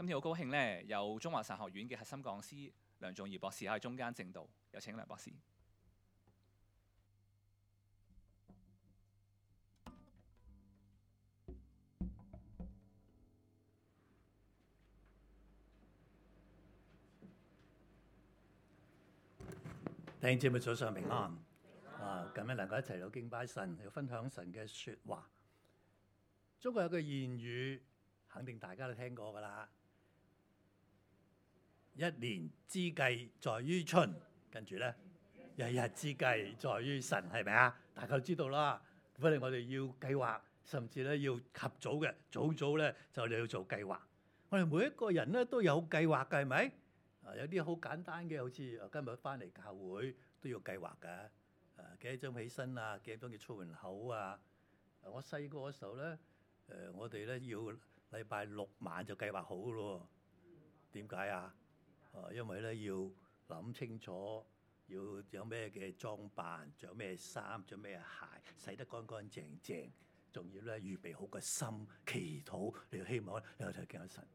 今天好高興咧，有中華神學院嘅核心講師梁頌儀博士喺中間證道，有請梁博士。 弟兄姊妹早上平安。今日能夠一齊到敬拜神，要分享神嘅説話。中國有個諺語，肯定大家都聽過㗎啦。一年之計在於春，跟住咧，一日之計在於晨，係咪啊？大家都知道啦。所以我哋要計劃，甚至咧要及早嘅，早咧就你要做計劃。我哋每一個人咧都有計劃嘅，係咪？有啲好簡單嘅，好似今日翻嚟教會都要計劃㗎。幾點鐘起身啊？幾點鐘要出門口啊？我細個嘅時候咧，我哋咧要禮拜六晚就計劃好咯。點解啊？因為咧要諗清楚，要有咩嘅裝扮，着咩衫，着咩鞋，洗得乾乾淨淨，仲要咧預備好個心，祈禱，你要希望你去見神。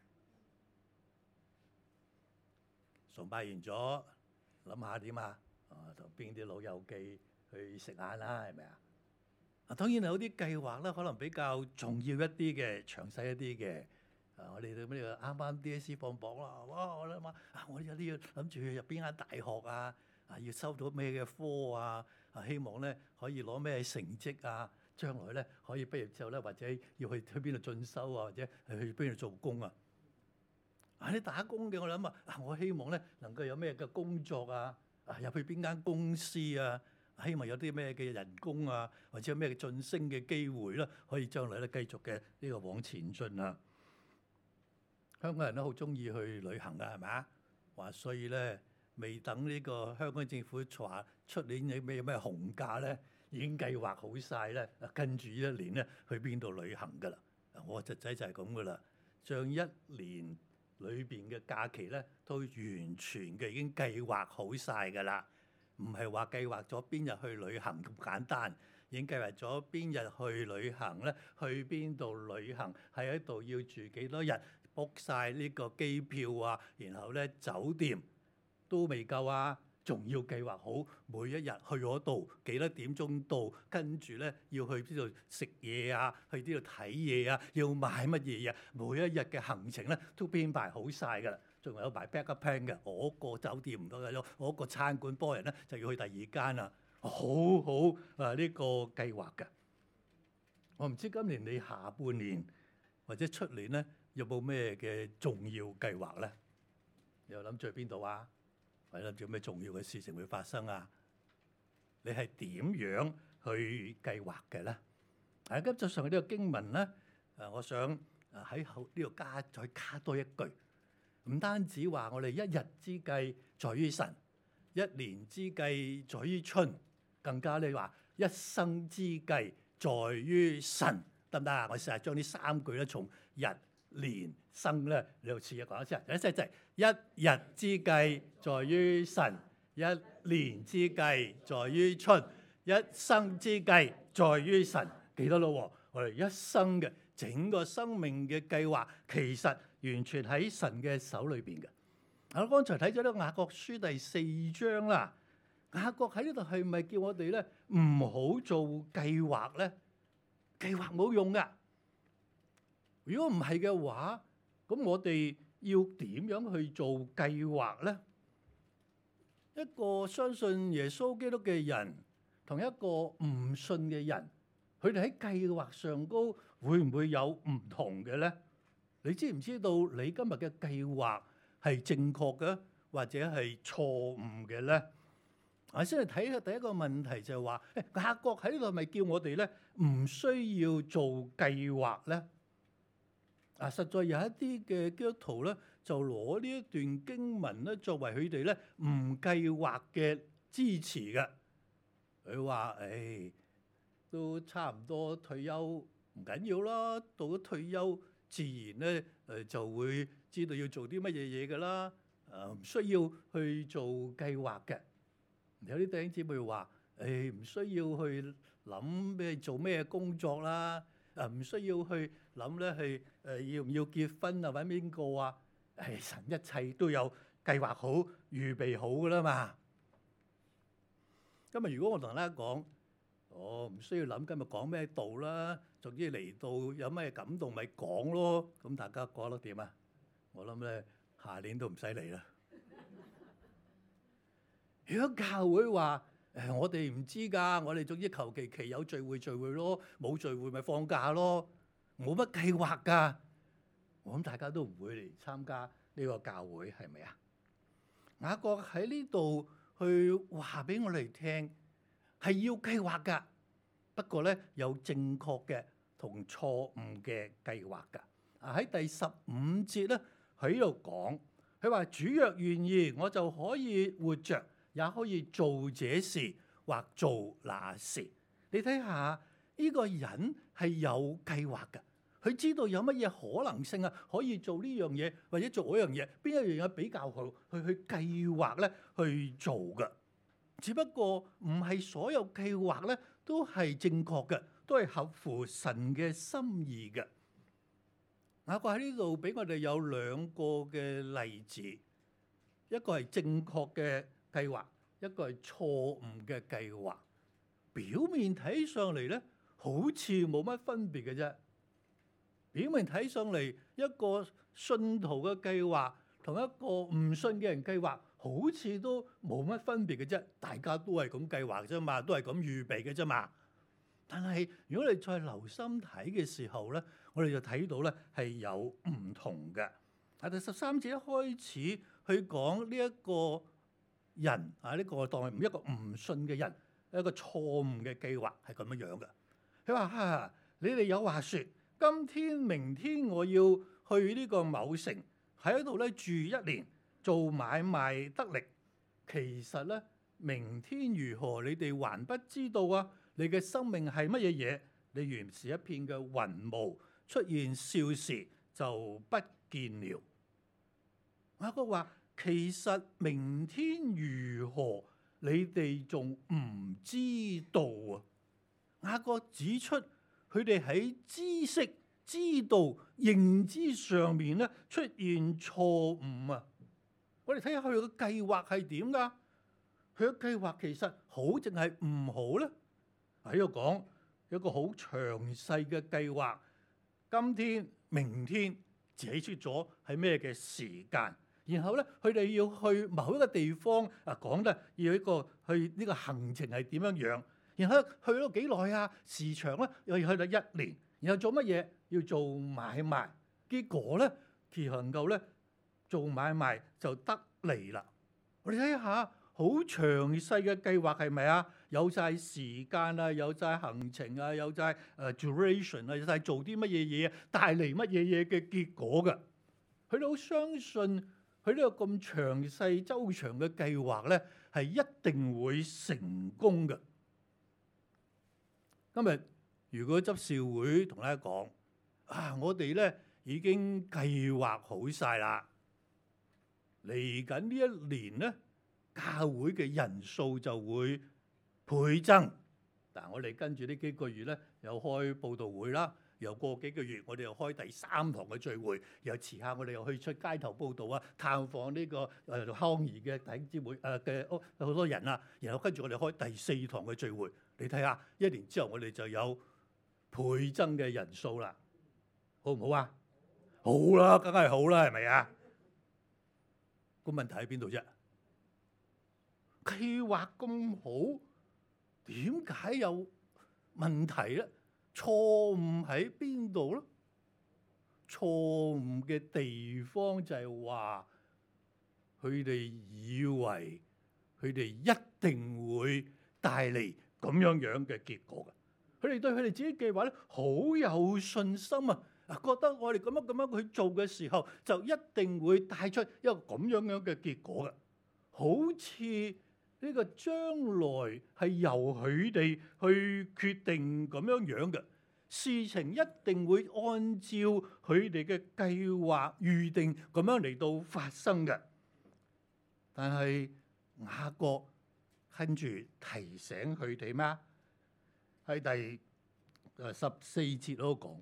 崇拜完咗，諗下點啊？同邊啲老友記去食晏啦，係咪啊？當然有啲計劃咧，可能比較重要一啲嘅，詳細一啲嘅。我哋到咩啱啱 DSE 放榜啦，哇！我諗下我有啲要諗住去入邊間大學啊，要收到咩嘅科啊，希望咧可以攞咩成績啊，將來咧可以畢業之後咧，或者要去邊度進修啊，或者去邊度做工啊。你打工嘅，我諗我希望咧能夠有咩嘅工作啊，入去邊間公司啊，希望有啲咩嘅人工啊，或者有咩嘅晉升嘅機會啦，可以將來咧繼續嘅呢個往前進啊。香港人都好中意去旅行㗎，係咪啊？話所以咧，未等呢個香港政府話出年有咩紅假咧，已經計劃好晒咧，跟住呢一年咧去邊度旅行㗎啦。我侄仔就係咁㗎啦，將一年裏邊嘅假期咧，都完全嘅已經計劃好晒㗎啦。唔係話計劃咗邊日去旅行咁簡單，已經計劃咗邊日去旅行咧，去邊度旅行，喺度要住幾多日。book 晒呢個機票啊，然後咧酒店都未夠啊，仲要計劃好每一日去嗰度幾多點鐘到，跟住咧要去邊度食嘢啊，去邊度睇嘢啊，要買乜嘢啊，每一日嘅行程咧都編排好晒㗎啦，仲有埋 backup plan 嘅，我個酒店唔得嘅，我個餐館幫人咧就要去第二間啦，好好呢個計劃㗎。我唔知今年你下半年或者出年咧，有冇咩嘅重要計劃咧？你又諗住去邊度啊？或者諗住有咩重要嘅事情會發生啊？你係點樣去計劃嘅咧？今早上嘅呢個經文咧，我想喺呢度再加多一句，唔單止話我哋一日之計在於晨，一年之計在於春，更加你話一生之計在於晨，得唔得啊？我試下將呢三句咧從日年生咧，你又試下講一次啊！一日之計在於晨，一年之計在於春，一生之計在於晨。記得咯，我哋一生嘅整個生命嘅計劃，其實完全喺神嘅手裏邊嘅。我剛才睇咗呢個雅各書第4章啦，雅各喺呢度係咪叫我哋咧唔好做計劃咧？計劃冇用噶。如果唔係嘅話，咁我哋要點樣去做計劃咧？一個相信耶穌基督嘅人，同一個唔信嘅人，佢哋喺計劃上高會唔會有唔同嘅咧？你知唔知道你今日嘅計劃係正確嘅，或者係錯誤嘅咧？我先嚟睇下第一個問題就係話，雅各喺呢度係咪叫我哋咧唔需要做計劃咧？實在有一啲嘅基督徒咧，就攞呢一段經文咧作為佢哋咧唔計劃嘅支持嘅。佢話：都差唔多退休，唔緊要啦。到咗退休，自然咧就會知道要做啲乜嘢嘢㗎啦。唔需要去做計劃嘅。有啲弟兄姊妹話：唔需要去諗咩做咩工作啦。唔需要去諗咧去要唔要結婚啊，揾邊個啊？神一切都有計劃好、預備好噶啦嘛。今日如果我同大家講，我唔需要諗今日講咩道啦，總之嚟到有咩感動咪講咯。咁大家覺得點啊？我諗咧下年都唔使嚟啦。如果教會話我哋唔知㗎，我哋總之求其有聚會聚會咯，冇聚會咪放假咯，冇乜計劃㗎。我諗大家都唔會嚟參加呢個教會，係咪啊？雅各喺呢度去話俾我哋聽，係要計劃㗎，不過咧有正確嘅同錯誤嘅計劃㗎。喺第15節咧喺度講，佢話主若願意，我就可以活着，也可以做這事或做那事。你睇下呢個人係有計劃㗎，佢知道有乜嘢可能性啊，可以做呢樣嘢或者做嗰樣嘢，邊一樣嘢比較好，去計劃咧去做㗎。只不過唔係所有計劃咧都係正確嘅，都係合乎神嘅心意嘅。雅各喺呢度俾我哋有兩個嘅例子，一個係正確嘅計劃，一個係錯誤嘅計劃。表面睇上嚟咧，好似冇乜分別嘅啫。表面睇上嚟，一個信徒嘅計劃同一個唔信嘅人計劃，好似都冇乜分別嘅啫。大家都係咁計劃啫嘛，都係咁預備嘅啫嘛。但係如果你再留心睇嘅時候咧，我哋就睇到咧係有唔同嘅。第13節一開始去講呢一個人啊，呢個當係一個唔信嘅人，一個錯誤嘅計劃係咁樣樣嘅。佢話你哋有話説，今天、明天我要去呢個某城，喺度咧住1年，做買賣得力。其實咧，明天如何，你哋還不知道啊！你嘅生命係乜嘢嘢？你原是一片嘅雲霧，出現少時就不見了。雅各話：其實明天如何，你哋仲唔知道啊！雅各指出佢哋喺知識、知道、認知上面咧出現錯誤啊！我哋睇下佢嘅計劃係點㗎？佢嘅計劃其實好定係唔好咧？喺度講一個好詳細嘅計劃，今天、明天寫出咗係咩嘅時間，然後咧佢哋要去某一個地方啊，講得要一個去呢個行程係點樣樣，然後去咗幾耐啊？時長咧又要去到1年，然後做乜嘢？要做買賣，結果咧其能夠咧做買賣就得嚟啦。我哋睇下。好詳細嘅計劃係咪啊？有晒時間啊，有晒行程啊，有晒duration 啊，有晒做啲乜嘢嘢，帶嚟乜嘢嘢嘅結果㗎。佢哋好相信佢呢個咁詳細周詳嘅計劃咧，係一定會成功嘅。今日如果執事會同大家講我哋咧已經計劃好晒啦，嚟緊呢一年咧，教會嘅人數就會倍增。但我哋跟住呢幾個月咧，又開佈道會啦，又過幾個月，我哋又開第3堂嘅聚會，又遲下我哋又去出街頭佈道啊，探訪呢個康怡嘅弟兄姊妹嘅好多人啊，然後跟住我哋開第4堂嘅聚會。你睇下，1年之後我哋就有倍增嘅人數啦，好唔好啊？好啦，梗係好啦，係咪啊？個問題喺邊度啫？計劃咁好，點解有問題咧？錯誤喺邊度咧？錯誤嘅地方就係話，佢哋以為佢哋一定會帶嚟咁樣樣嘅結果嘅。佢哋對佢哋自己計劃咧好有信心啊！覺得我哋咁樣去做嘅時候，就一定會帶出一個咁樣樣嘅結果嘅，好似呢個將來係由佢哋去決定咁樣樣嘅事情，一定會按照佢哋嘅計劃預定咁樣嚟到發生嘅。但係雅各跟住提醒佢哋咩？喺第14節嗰度講，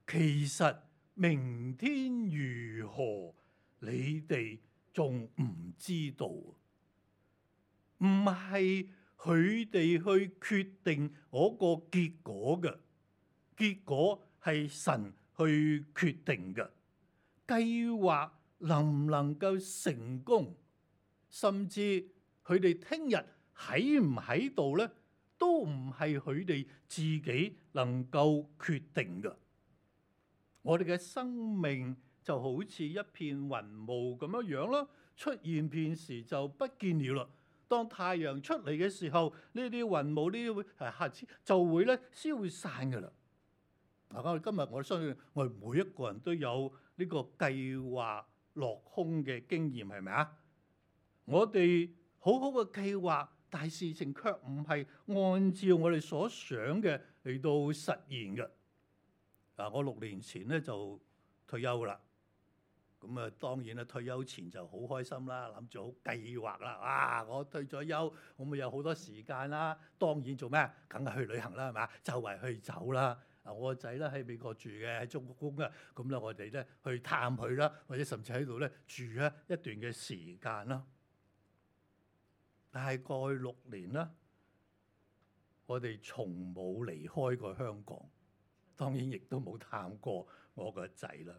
其實明天如何，你哋仲唔知道。唔係佢哋去決定嗰個結果嘅，結果係神去決定嘅。計劃能唔能夠成功，甚至佢哋聽日喺唔喺度咧，都唔係佢哋自己能夠決定嘅。我哋嘅生命就好似一片雲霧咁樣咯，出現片時就不見了啦。當太陽出嚟嘅時候，呢啲雲霧呢啲瑕疵就會咧消散㗎啦。嗱，今日我相信我哋每一個人都有呢個計劃落空嘅經驗，係咪啊？我哋好好嘅計劃，但係事情卻唔係按照我哋所想嘅嚟到實現嘅。嗱，我6年前咧就退休啦。咁啊，當然啦，退休前就好開心啦，諗住好計劃啦。啊，我退咗休，我咪有好多時間啦。當然做咩？梗係去旅行啦，係嘛？周圍去走啦。我個仔咧喺美國住嘅，喺中國工嘅，咁咧我哋咧去探佢啦，或者甚至喺度咧住一段嘅時間啦。但係過去6年啦，我哋從冇離開過香港，當然亦都冇探過我個仔啦。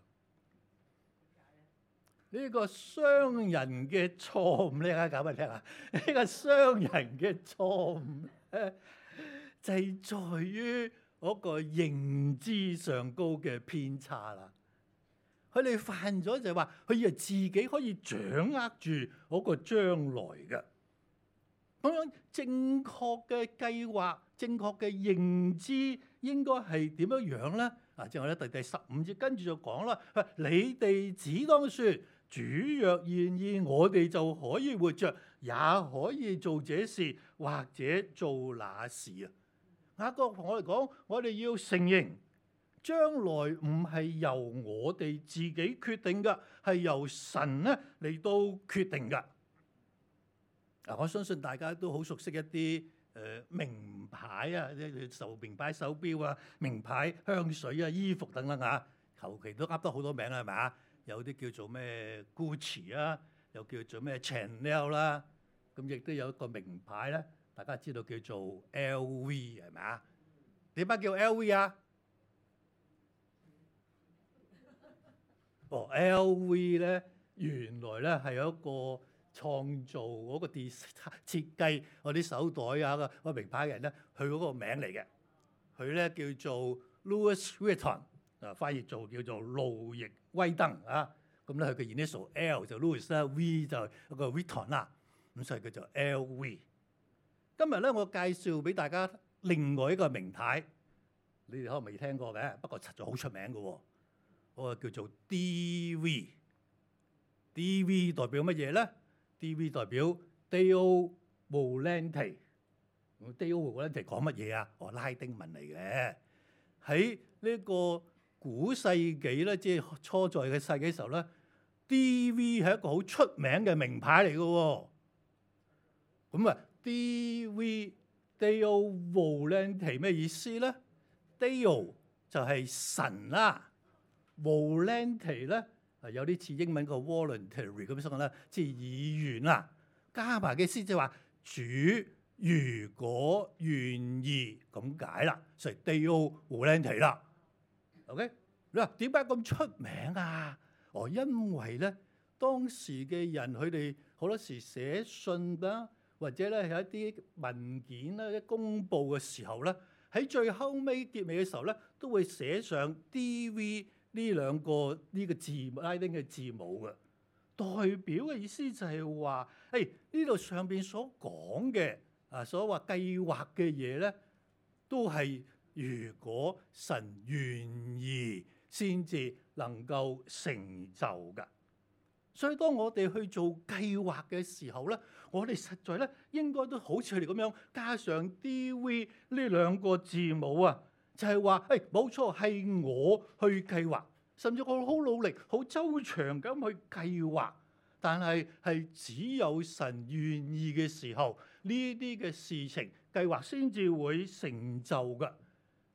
呢個商人嘅錯誤咧，大家講俾我聽啊！呢個商人嘅錯誤就係在於嗰個認知上高嘅偏差啦。佢哋犯咗就係話，佢以為自己可以掌握住嗰個將來嘅。咁樣正確嘅計劃、正確嘅認知應該係點樣樣咧？之後咧第15節跟住就講啦，你哋只當説，主若願意，我哋就可以活着，也可以做這事或者做那事啊！雅各同我哋講，我哋要承認將來唔係由我哋自己決定嘅，係由神咧嚟到決定嘅。我相信大家都好熟悉一啲名牌啊，受名牌手錶啊、名牌香水啊、衣服等等啊，求其都噏得好多名啦，係咪啊？有啲叫做咩 Gucci 啊，又叫做咩 Chanel 啦，咁亦都有一個名牌咧，大家知道叫做 LV 係咪啊？點解叫 LV 啊？LV 咧原來咧係有一個創造嗰個設計嗰啲手袋啊個名牌嘅人咧，佢嗰個名嚟嘅，佢咧叫做 Louis Vuitton， 翻譯做叫做路易威登啊。咁咧佢嘅 initial L 就 Louis 啦，V 就一個 Vuitton 啦，咁所以叫做 LV。今日咧我介紹俾大家另外一個名牌，你哋可能未聽過嘅，不過實在好出名嘅喎，嗰個叫做 DV。DV 代表乜嘢咧？DV 代表 Deo Volante。Deo Volante 講乜嘢啊？拉丁文嚟嘅。喺呢個古世紀咧，即係初在嘅世紀時候咧，DV 係一個好出名嘅名牌嚟嘅喎。咁啊 ，DV Deo Volante 咩意思咧？Deo 就係神啦，Volante 咧有啲似英文個 voluntary 咁樣啦，即係意願啦。加埋嘅意思即係話主如果願意咁解啦，所以 Deo Volante 啦。OK， 你話點解咁出名啊？因為咧當時嘅人佢哋好多時寫信啦，或者咧有一啲文件啦，一公佈嘅時候咧，喺最後尾結尾嘅時候咧，都會寫上 DV 呢兩個呢個字拉丁嘅字母嘅，代表嘅意思就係話，呢度上邊所講嘅所話計劃嘅嘢咧，都係如果神願意先至能夠成就㗎。所以當我哋去做計劃嘅時候咧，我哋實在咧應該都好似佢哋咁樣加上 DV 呢兩個字母啊，就係話冇錯係我去計劃，甚至我好努力、好周詳咁去計劃，但係只有神願意嘅時候，呢啲嘅事情計劃先至會成就㗎。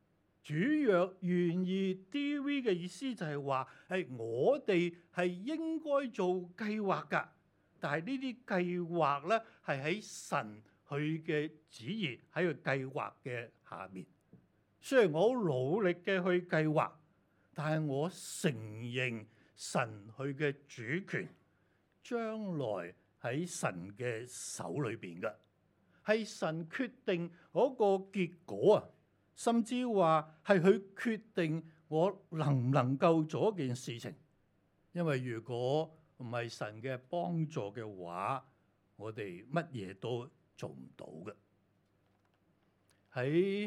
主若願意 DV 嘅意思就係話，我哋係應該做計劃㗎，但係呢啲計劃咧係喺神佢嘅旨意喺佢計劃嘅下面。雖然我好努力嘅去計劃，但係我承認神佢嘅主權將來喺神嘅手裏邊嘅，係神決定嗰個結果啊，甚至話係佢決定我能唔能夠做一件事情。因為如果唔係神嘅幫助嘅話，我哋乜嘢都做唔到嘅。喺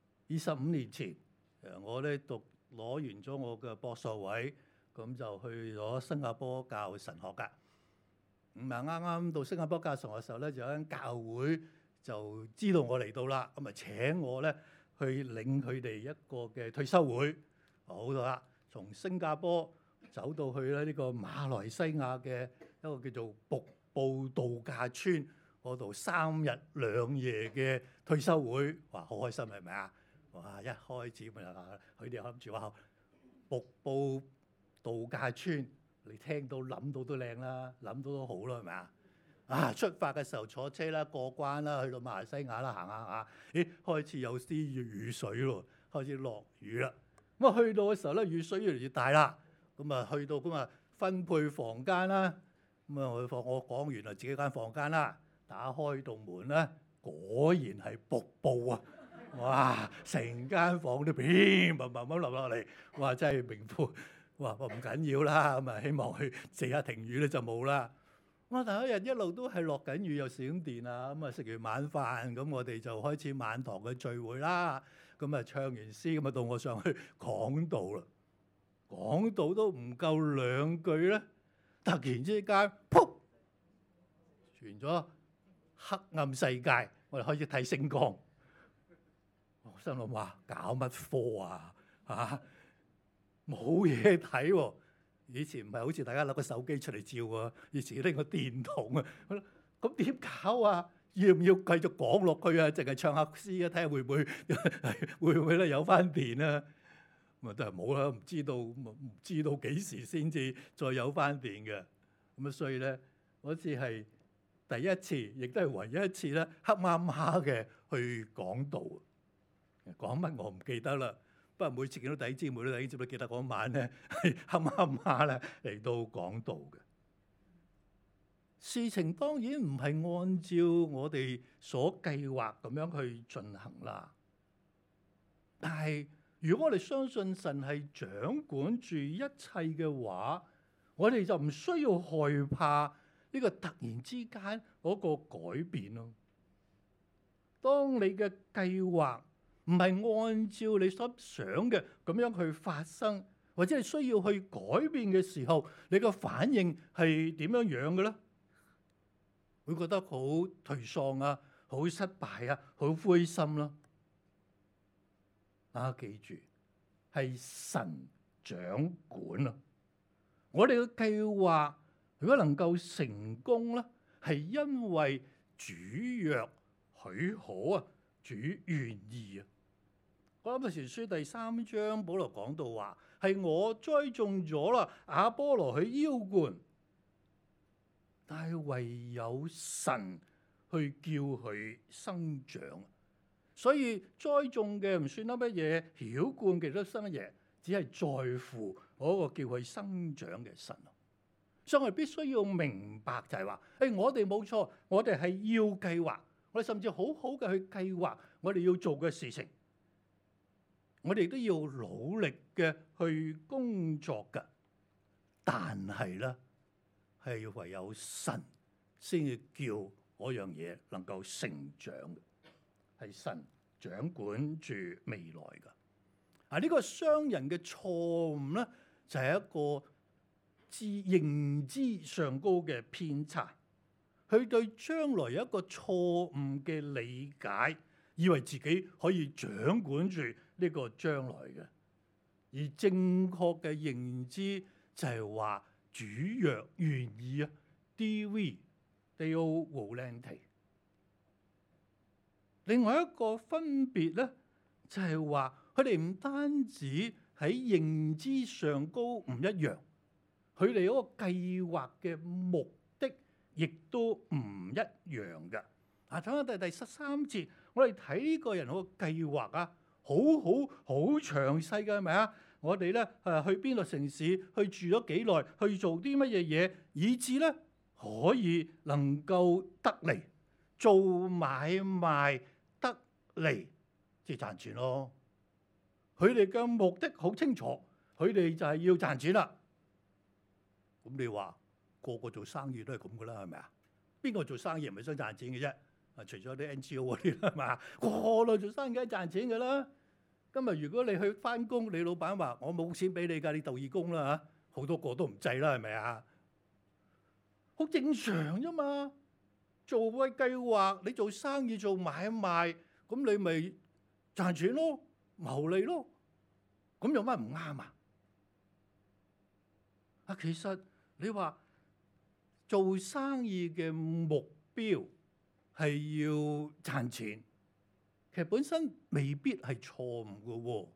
25年前，我咧攞完咗我嘅博士位，咁就去咗新加坡教神學㗎。啱啱到新加坡教神學嘅時候咧，就有間教會就知道我嚟到啦，咁啊請我咧去領佢哋一個嘅退休會。好啦，從新加坡走到去咧呢個馬來西亞嘅一個叫做瀑布度假村嗰度3日2夜嘅退休會，哇！好開心係咪啊？哇！一開始佢哋諗住話瀑布度假村，你聽到諗到都靚啦，諗到都好啦，係咪啊？啊！出發嘅時候坐車啦，過關啦，去到馬來西亞啦，行下下，咦，開始有啲雨水咯，開始落雨啦。咁啊，去到嘅時候咧，雨水越嚟越大啦。咁啊，去到咁啊，分配房間啦。咁啊，我講完啦，自己間房間啦，打開道門咧，果然係瀑布啊！哇！成間房都砰砰砰落落嚟，哇！真係名副，哇！唔緊要啦，咁啊，希望佢借下停雨咧就冇啦。咁啊，但係一路都係落緊雨又閃電啊！咁啊，食完晚飯，咁我哋就開始晚堂嘅聚會啦。咁啊，唱完詩，咁啊到我上去講道啦。講道都唔夠2句咧，突然之間，噗！傳咗黑暗世界，我哋開始睇星光。我心諗話搞乜科啊？嚇，冇嘢睇喎！以前唔係好似大家攞個手機出嚟照喎，以前拎個電筒啊。咁點搞啊？要唔要繼續講落去啊？淨係唱下詩啊，睇下會唔會咧有翻電啊？咁啊都係冇啦，唔知道幾時先至再有翻電嘅。咁啊，所以咧嗰次係第一次，亦都係唯一一次咧黑麻麻嘅去講道。講乜我唔記得啦，不過每次見到弟兄姊妹咧，都記得嗰晚咧係黑麻麻咧嚟到講道嘅。事情當然唔係按照我哋所計劃咁樣去進行啦。但係如果我哋相信神係掌管住一切嘅話，我哋就唔需要害怕呢個突然之間嗰個改變咯。當你嘅計劃唔係按照你所想嘅咁樣去發生，或者係需要去改變嘅時候，你個反應係點樣樣嘅咧？會覺得好頹喪啊，好失敗啊，好灰心啦。大家記住，係神掌管啊！我哋嘅計劃如果能夠成功咧，係因為主若許可啊，主願意啊。《哥林多前書》第3章，保羅講到話：係我栽種咗啦，亞波羅去澆灌，但係唯有神去叫佢生長。所以栽種嘅唔算得乜嘢，澆灌嘅都生乜嘢，只係在乎嗰個叫佢生長嘅神。所以我哋必須要明白就係話：我哋冇錯，我哋係要計劃，我哋甚至好好嘅去計劃我哋要做嘅事情。我哋都要努力嘅去工作㗎，但係咧係唯有神先至叫嗰樣嘢能夠成長嘅，係神掌管住未來㗎。呢個商人嘅錯誤咧，就係一個認知上高嘅偏差，佢對將來有一個錯誤嘅理解，以為自己可以掌管住呢個將來嘅，而正確嘅認知就係話主若願意啊 ，DV Deo volente。另外一個分別咧，就係話佢哋唔單止喺認知上高唔一樣，佢哋嗰個計劃嘅目的亦都唔一樣嘅。睇下第13節，我哋睇呢個人個計劃啊，好詳細嘅，係咪啊？我哋咧去邊度城市，去住咗幾耐，去做啲乜嘢嘢，以至咧可以能夠得嚟做買賣得嚟，即係賺錢咯。佢哋嘅目的好清楚，佢哋就係要賺錢啦。咁你話個個做生意都係咁噶啦，係咪啊？邊個做生意唔係想賺錢嘅啫？除咗啲 NGO 嗰啲係嘛，個個做生意梗係賺錢噶啦。今日如果你去翻工，你老闆話我冇錢俾你㗎，你做義工啦嚇，好多個都唔制啦，係咪啊？好正常啫嘛。做個計劃，你做生意做買賣，咁你咪賺錢咯，牟利咯。咁有乜唔啱啊？其實你話做生意嘅目標係要賺錢，其實本身未必係錯誤嘅喎。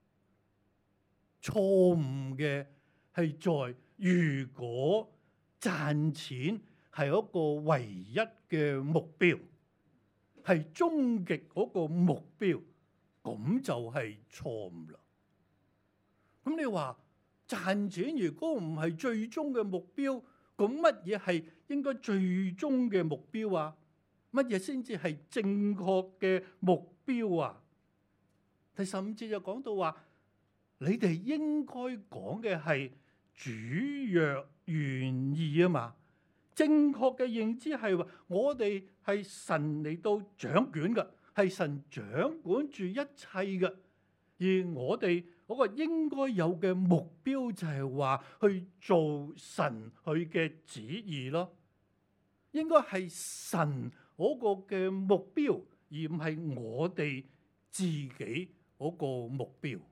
錯誤嘅係在如果賺錢係一個唯一嘅目標，係終極嗰個目標，咁就係錯誤啦。咁你話賺錢如果唔係最終嘅目標，咁乜嘢係應該最終嘅目標啊？乜嘢先至係正確嘅目標啊？第15節就講到話，你哋應該講嘅係主若願意啊嘛。正確嘅認知係話，我哋係神嚟到掌權嘅，係神掌管住一切嘅，而我哋嗰個應該有嘅目標就係話去做神佢嘅旨意咯。應該係神嗰個嘅目標，而唔係我哋自己嗰個目標。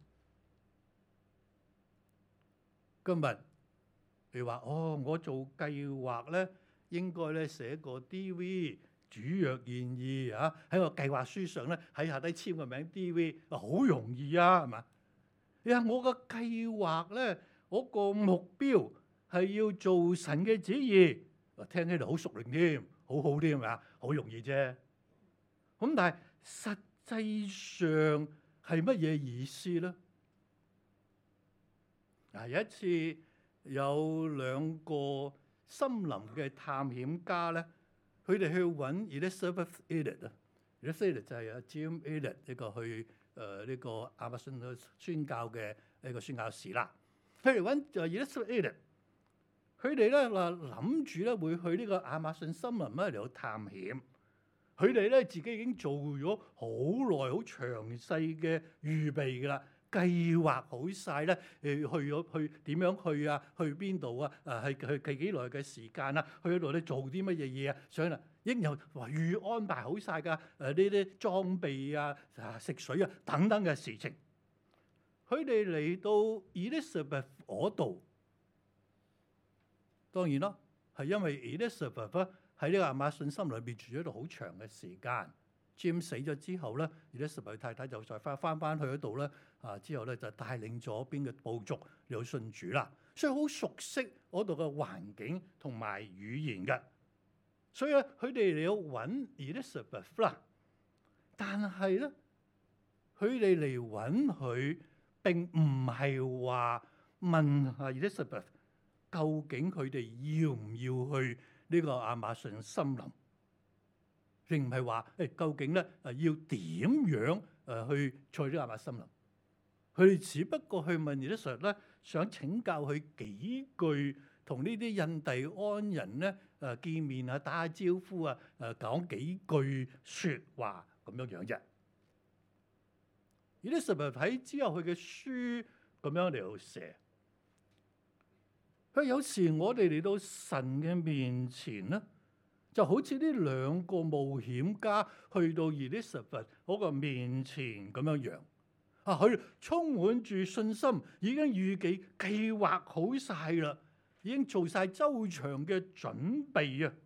今日你話我做計劃咧，應該咧寫個 DV， 主若願意啊，喺個計劃書上咧喺下低簽個名 DV， 好容易啊，係嘛？你話我個計劃咧，嗰個目標係要做神嘅旨意，聽起嚟好熟練添，好好啲係咪啊？好容易啫。咁但係實際上係乜嘢意思咧？有一次有兩個森林嘅探險家咧，佢哋去揾 Elisabeth Elliot 啊。Elisabeth 就係阿 Jim Elliot 呢個去呢個亞馬遜宣教嘅呢個宣教士啦。佢哋揾就 Elisabeth Elliot，佢哋咧諗住咧會去呢個亞馬遜森林咧嚟到探險。佢哋咧自己已經做咗好耐、好詳細嘅預備㗎啦。計劃好晒咧，去點樣去啊？去邊度啊？去幾耐嘅時間啊？去嗰度咧做啲乜嘢嘢啊？所以啦，應有話預安排好晒㗎。呢啲裝備啊、食水啊等等嘅事情，佢哋嚟到 Elisabeth 嗰度，當然啦，係因為 Elisabeth 喺呢個亞馬遜森林裏邊住咗度好長嘅時間。Jim 死咗之後咧，Elisabeth太太就再翻去嗰度咧。之後咧就帶領咗邊嘅部族嚟到信主啦，所以好熟悉嗰度嘅環境同埋語言嘅，所以咧佢哋嚟到揾 Elisabeth 啦。但係咧，佢哋嚟揾佢並唔係話問Elisabeth究竟佢哋要唔要去呢個亞馬遜森林，並唔係話究竟咧要點樣去呢個亞馬遜森林。佢哋只不過去問Elisabeth咧，想請教佢幾句，同呢啲印第安人咧見面啊，打下招呼啊，講幾句説話咁樣樣啫。Elisabeth睇之後佢嘅書咁樣嚟到寫，佢有時我哋嚟到神嘅面前咧，就好似呢兩個冒險家去到Elisabeth嗰個面前咁樣樣。佢充滿住信心，已經預計劃好晒啦，已經做晒周詳嘅準備啊！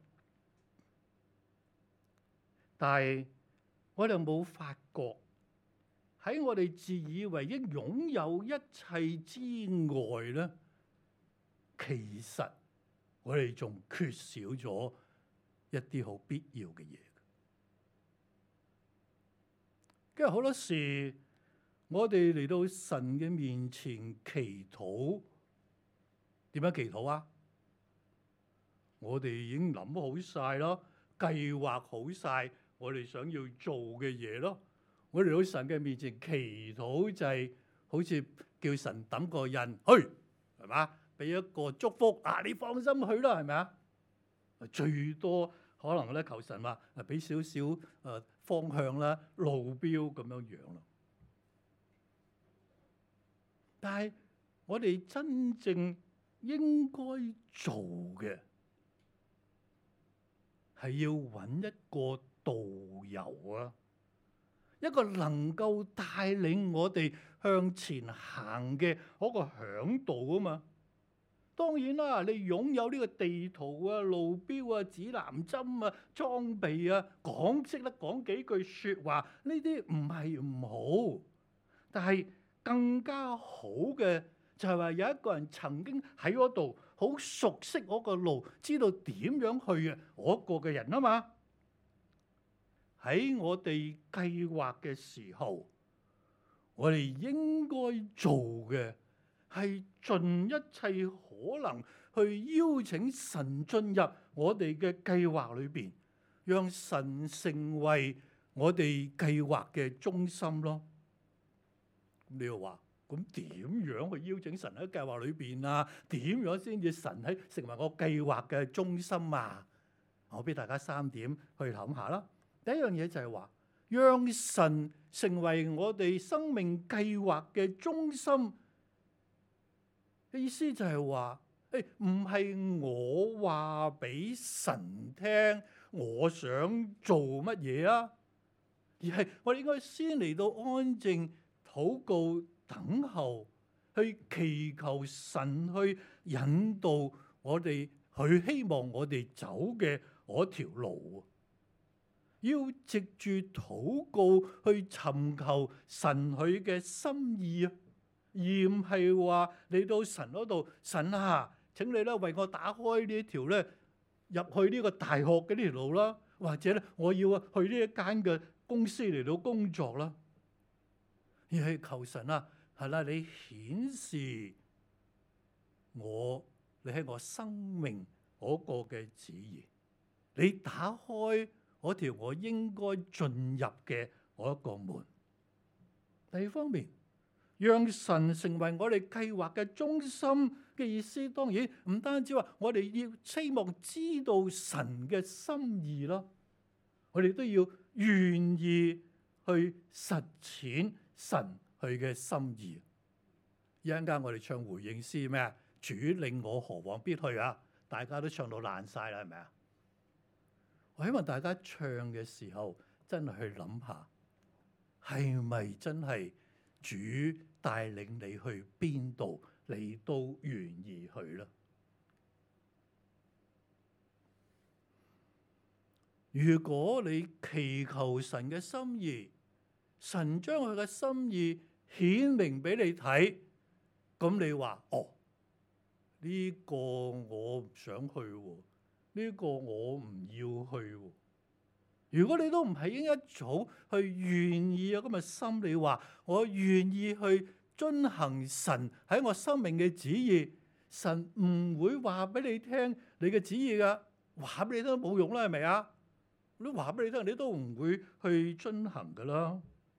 但係我哋冇發覺喺我哋自以為應擁有一切之外咧，其實我哋仲缺少咗一啲好必要嘅嘢。因為好多時我哋嚟到神嘅面前祈禱，點樣祈禱啊？我哋已經諗好晒咯，計劃好晒我哋想要做嘅嘢咯。我哋嚟到神嘅面前祈禱就係好似叫神抌個印去，係嘛？俾一個祝福啊！你放心去啦，係咪啊？最多可能咧求神話俾少少方向啦、路標咁樣樣咯。但係我哋真正應該做嘅係要揾一個導遊啊，一個能夠帶領我哋向前行嘅嗰個嚮導啊嘛。當然啦，你擁有呢個地圖啊、路標啊、指南針啊、裝備啊，識得講幾句説話，呢啲唔係唔好，但係更加好嘅就係話有一個人曾經喺嗰度好熟悉嗰個路，知道點樣去嘅嗰個嘅人啊嘛。喺我哋計劃嘅時候，我哋應該做嘅係盡一切可能去邀請神進入我哋嘅計劃裏邊，讓神成為我哋計劃嘅中心咯。你又話咁點樣去邀請神喺計劃裏邊啊？點樣先至神喺成為我計劃嘅中心啊？我俾大家3點去諗下啦。第一樣嘢就係話，讓神成為我哋生命計劃嘅中心。意思就係話，唔係我話俾神聽我想做乜嘢啊，而係我哋應該先嚟到安靜禱告等候，去祈求神去引導我哋，去希望我哋走嘅嗰條路。要藉住禱告去尋求神佢嘅心意啊，而唔係話嚟到神嗰度，神啊，請你咧為我打開呢一條咧入去呢個大學嘅呢條路啦，或者咧我要去呢一間嘅公司嚟到工作啦，而係求神啊，係啦，你顯示你喺我生命嗰個嘅旨意，你打開嗰條我應該進入嘅嗰一個門。第二方面，讓神成為我哋計劃嘅中心嘅意思，當然唔單止話我哋要希望知道神嘅心意咯，我哋都要願意去實踐神佢嘅心意。一陣間我哋唱回應詩咩啊？主領我何往必去啊！大家都唱到爛晒啦，係咪啊？我希望大家唱嘅時候，真係去諗下，係咪真係主帶領你去邊度，你都願意去啦？如果你祈求神嘅心意，神將佢嘅心意顯明俾你睇，咁你話呢個我唔想去喎。呢個我唔要去喎。如果你都唔係應一早去願意有咁嘅心，你話我願意去遵行神喺我生命嘅旨意，神唔會話俾你聽你嘅旨意噶，話俾你聽都冇用啦，係咪啊？你話俾你聽，你都唔會去遵行噶啦。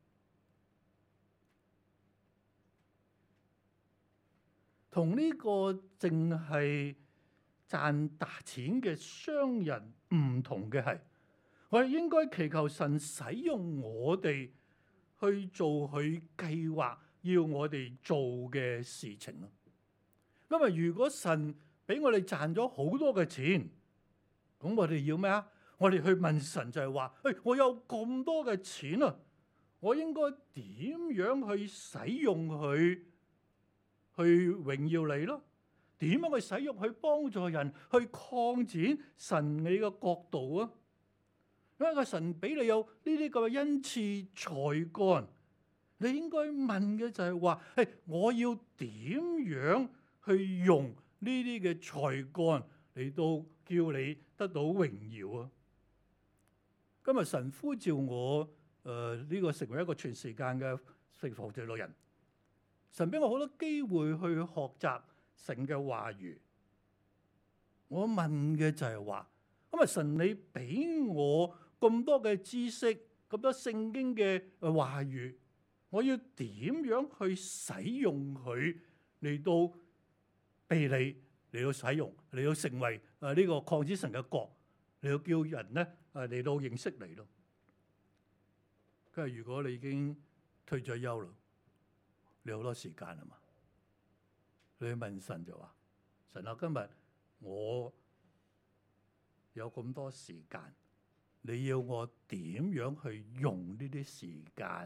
同呢個淨係賺大錢嘅商人唔同嘅係，我哋應該祈求神使用我哋去做佢計劃要我哋做嘅事情咯。因為如果神俾我哋賺咗好多嘅錢，咁我哋要咩啊？我哋去問神就係話，我有咁多嘅錢啊，我應該點樣去使用佢去榮耀你咯？點樣去使用去幫助人去擴展神你嘅國度啊？因為個神俾你有呢啲咁嘅恩賜才幹， 你應該問嘅就係話：我要點樣去用呢啲嘅才幹嚟到叫你得到榮耀啊？今日神呼召我呢個成為一個全時間嘅聖服侍老人，神俾我好多機會去學習神嘅話語。我問嘅就係話：咁神你俾我咁多嘅知識，咁多聖經嘅話語，我要點樣去使用佢嚟到被你嚟到使用，嚟到成為呢個擴展神嘅國，嚟到叫人咧嚟到認識你咯。佢話：如果你已經退咗休啦，你好多時間啊嘛，你去問神就話：神啊，今日我有咁多時間，你要我點樣去用呢啲時間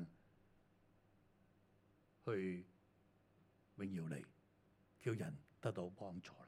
去榮耀你，叫人得到幫助啦。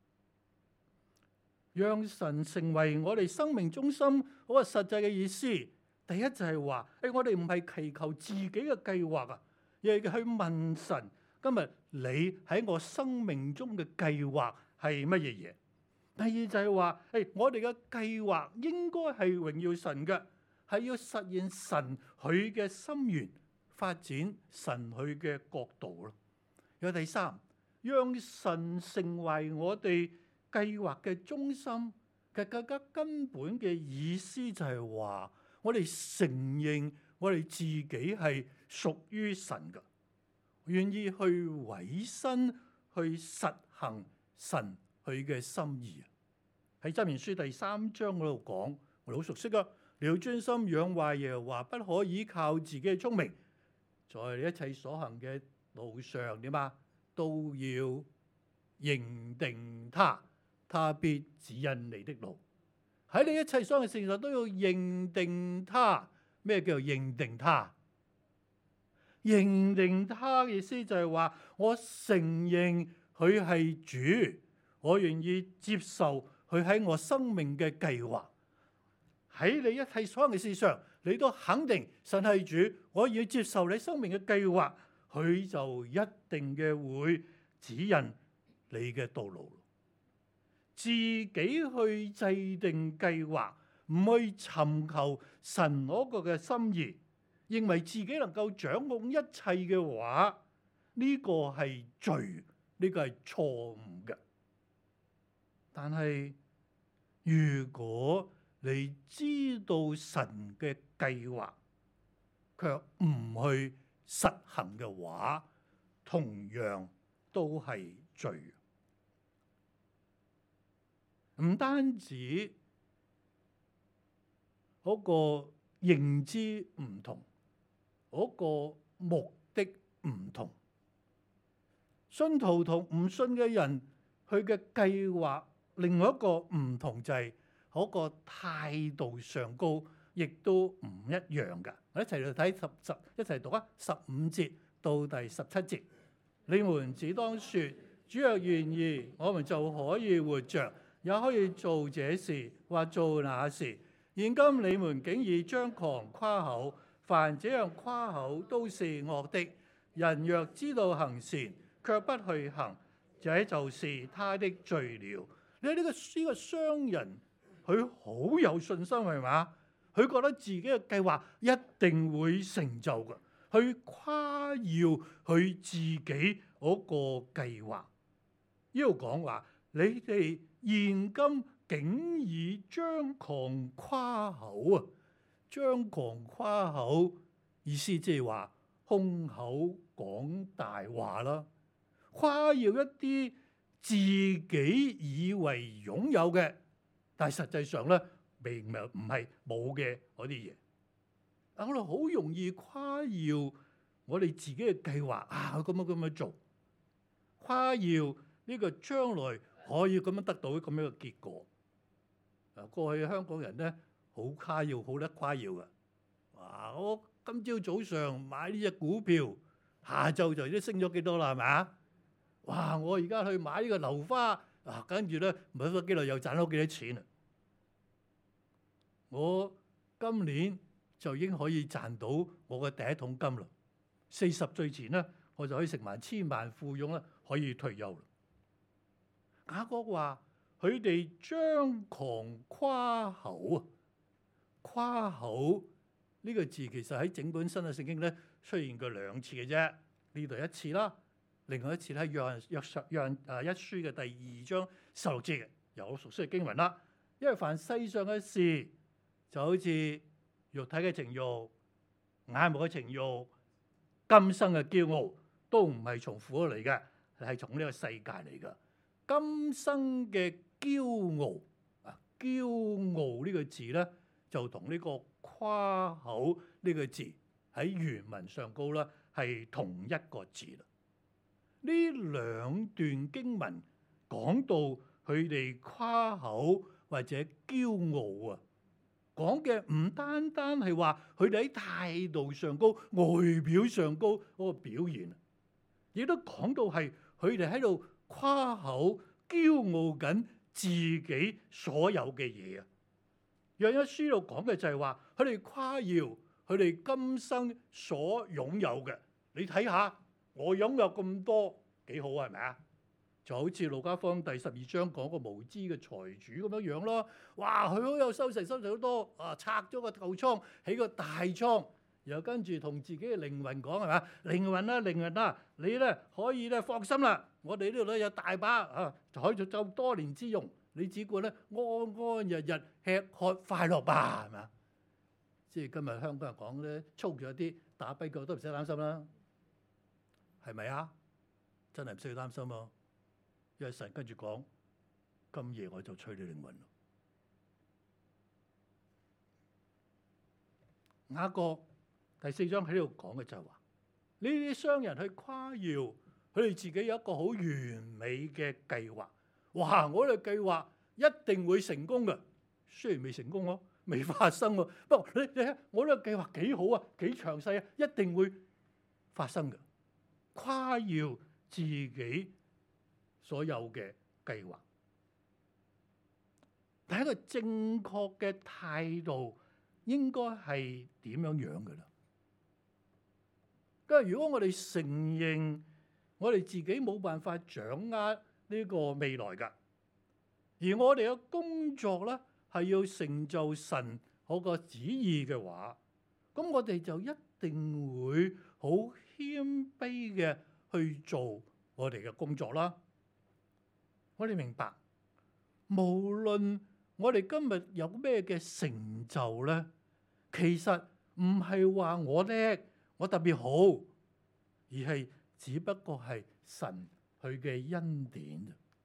讓神成為我哋生命中心嗰個實際嘅意思，第一就係話：我哋唔係祈求自己嘅計劃啊，而係去問神：今日你喺我生命中嘅計劃係乜嘢嘢？第二就係話：我哋嘅計劃應該係榮耀神嘅，係要實現神佢嘅心願，發展神佢嘅國度咯。有第三，讓神成為我哋計劃嘅中心嘅更加根本嘅意思就係話，我哋承認我哋自己係屬於神嘅，願意去委身去實行神佢嘅心意。喺箴言書第3章嗰度講，我哋好熟悉啊！你要專心仰賴耶和華，不可依靠自己嘅聰明，在你一切所行嘅路上點啊，都要認定他，他必指引你的路。喺你一切所行嘅事上都要認定他。咩叫做認定他？認定他嘅意思就係話，我承認佢係主，我願意接受佢喺我生命嘅計劃。喺你一切所行嘅事上，你都肯定神係主，我要接受你生命嘅計劃，佢就一定嘅會指引你嘅道路。自己去制定計劃，唔去尋求神嗰個嘅心意，認為自己能夠掌控一切嘅話，呢個係罪，呢個係錯誤嘅。但係如果你知道神嘅計劃，卻唔去實行嘅話，同樣都係罪。唔單止嗰個認知唔同，嗰個目的唔同，信徒同唔信嘅人，佢嘅計劃另外一個唔同就係嗰個態度上高，亦都唔一樣㗎。我一齊嚟睇一齊讀啊，15節到第17節。你們只當說，主若願意，我們就可以活着，也可以做這事或做那事。現今你們竟以張狂誇口，凡這樣誇口都是惡的。人若知道行善，卻不去行，這就是他的罪了。你睇呢個商人，佢好有信心係嘛？佢覺得自己嘅計劃一定會成就嘅，去誇耀佢自己嗰個計劃。呢度講話，你哋現今竟以張狂誇口啊！張狂誇口意思即係話空口講大話啦，誇耀一啲自己以為擁有嘅，但係實際上咧並唔係冇嘅嗰啲嘢。我哋好容易誇耀我哋自己嘅計劃啊，咁樣做，誇耀呢個將來可以咁樣得到咁樣嘅結果。過去香港人咧好誇耀，好得誇耀㗎。哇！我今朝早上買呢隻股票，下晝就已經升咗幾多啦，係咪啊？哇！我而家去買呢個樓花，跟住咧唔係幾耐又賺咗幾多錢啊！我今年就已經可以賺到我嘅第一桶金啦。 40歲前咧，我就可以成為千萬富翁啦，可以退休啦。雅各話：佢哋張狂誇口啊！誇口呢個字其實喺整本新約聖經咧出現過2次嘅啫。呢度一次啦，另外一次咧約翰一書嘅第2章16節，有熟悉嘅經文啦。因為凡世上嘅事，就好似肉體嘅情慾、眼目嘅情慾、今生嘅驕傲，都唔係從父嚟嘅，係從呢個世界嚟嘅。今生嘅驕傲啊，驕傲呢個字咧，就同呢個誇口呢個字喺原文上高啦，係同一個字啦。呢2段經文講到佢哋誇口或者驕傲啊，講嘅唔單單係話佢哋喺態度上高、外表上高嗰個表現，亦都講到係佢哋喺度誇口、驕傲緊自己所有嘅嘢啊。約壹書度講嘅就係話，佢哋誇耀佢哋今生所擁有嘅。你睇下，我擁有咁多，幾好啊？係咪啊？就好似路加福音第12章講個無知嘅財主咁樣樣咯。哇！佢好有收成好多啊！拆咗個舊倉，起個大倉，然後跟住同自己嘅靈魂講係嘛？靈魂啦，你咧可以咧放心啦，我哋呢度咧有大把啊，就可以做多年之用。你只管咧安安日日吃喝快樂吧，係咪？即係今日香港人講咧粗咗啲，打跛腳都唔使擔心啦，係咪啊？真係唔需要擔心喎，因為神跟住講：今夜我就取你靈魂。雅各第4章喺呢度講嘅就係話，呢啲商人去誇耀佢哋自己有一個好完美嘅計劃。哇！我哋計劃一定會成功嘅，雖然未成功咯，未發生喎。不過你睇，我呢個計劃幾好啊，幾詳細啊，一定會發生嘅。誇耀自己所有嘅計劃，但係一個正確嘅態度應該係點樣樣嘅啦？咁如果我哋承認我哋自己冇辦法掌握呢個未來㗎，而我哋嘅工作咧係要成就神嗰個旨意嘅話，咁我哋就一定會好謙卑嘅去做我哋嘅工作啦。我哋明白，無論我哋今日有咩嘅成就咧，其實唔係話我叻，我特別好，而係只不過係神佢嘅恩典。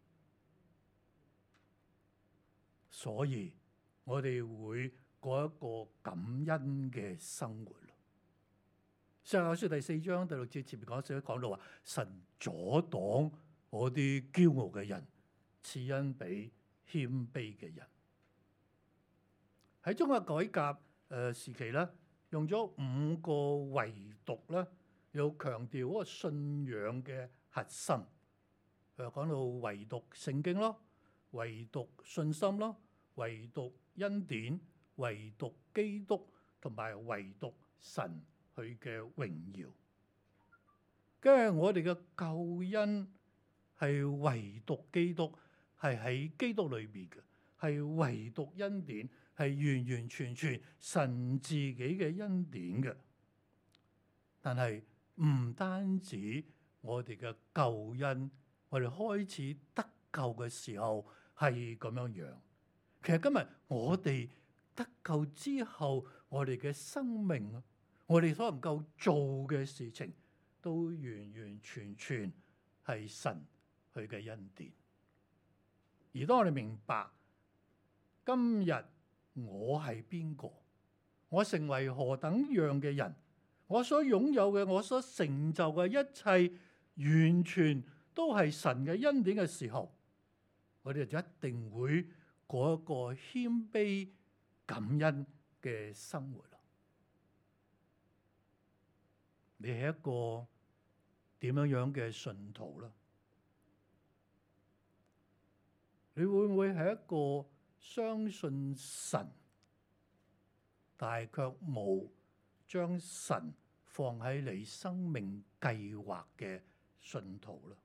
所以我哋會過一個感恩嘅生活。撒迦利亞書第4章第6節前面講到話，神阻擋嗰啲驕傲嘅人，賜恩俾謙卑嘅人。喺中國改革時期咧，用咗5個唯獨咧，又強調嗰個信仰嘅核心。講到唯獨聖經咯，唯獨信心咯，唯獨恩典，唯獨基督，同埋唯獨神佢嘅榮耀。跟住我哋嘅救恩係唯獨基督，係喺基督裏邊嘅，係唯獨恩典，係完完全全神自己嘅恩典嘅。但係唔單止我哋嘅救恩，我哋開始得救嘅時候係咁樣樣。其實今日我哋得救之後，我哋嘅生命，我哋所能夠做嘅事情，都完完全全係神佢嘅恩典。而當我哋明白今日我係邊個，我成為何等樣嘅人，我所擁有嘅，我所成就嘅一切，完全都係神嘅恩典嘅時候，我哋就一定會過一個謙卑感恩嘅生活。你係一個點樣樣嘅信徒啦？你會唔會係一個相信神，但係卻冇將神放喺你生命計劃嘅信徒咯。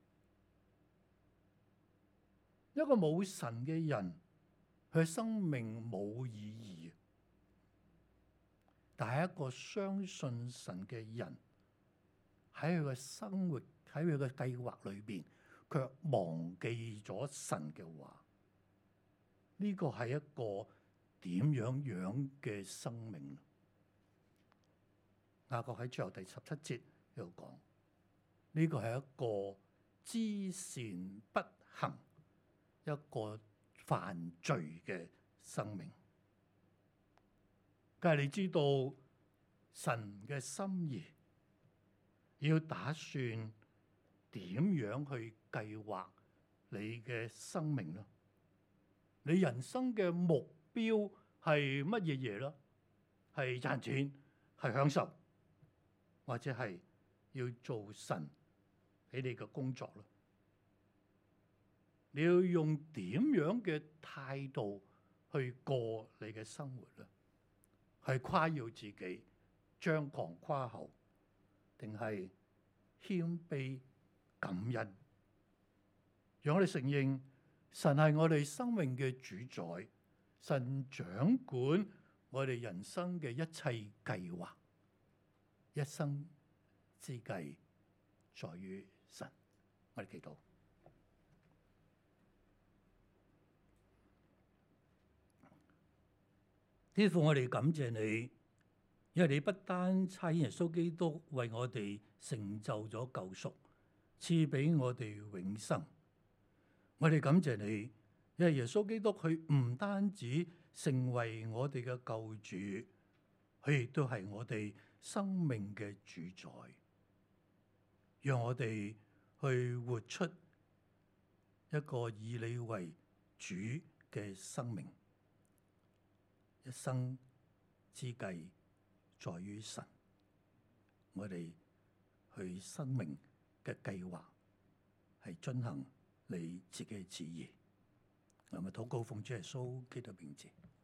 一個冇神嘅人，佢生命冇意義。但係一個相信神嘅人，喺佢嘅生活，喺佢嘅計劃裏邊，卻忘記咗神嘅話，呢個係一個點樣嘅生命？雅各喺最後第17節喺度講，呢個係一個知善不行，一個犯罪嘅生命。梗係你知道神嘅心意，要打算點樣去計劃你嘅生命咯？你人生嘅目標係乜嘢嘢咯？係賺錢，係享受，或者係要做神俾你嘅工作咯？你要用點樣嘅態度去過你嘅生活咧？係誇耀自己、張狂誇口，定係謙卑感恩？讓我哋承認神係我哋生命嘅主宰，神掌管我哋人生嘅一切計劃，一生之計在於神。我哋祈禱。天父，我哋感謝你，因為你不單差遣耶穌基督為我哋成就咗救贖，賜俾我哋永生。我哋感謝你，因為耶穌基督佢唔單止成為我哋嘅救主，佢亦都係我哋生命嘅主宰，讓我哋去活出一個以你為主嘅生命。一生之計在於神，我哋去生命嘅計劃係遵行你自己嘅旨意。我哋禱告奉主耶穌基督名字。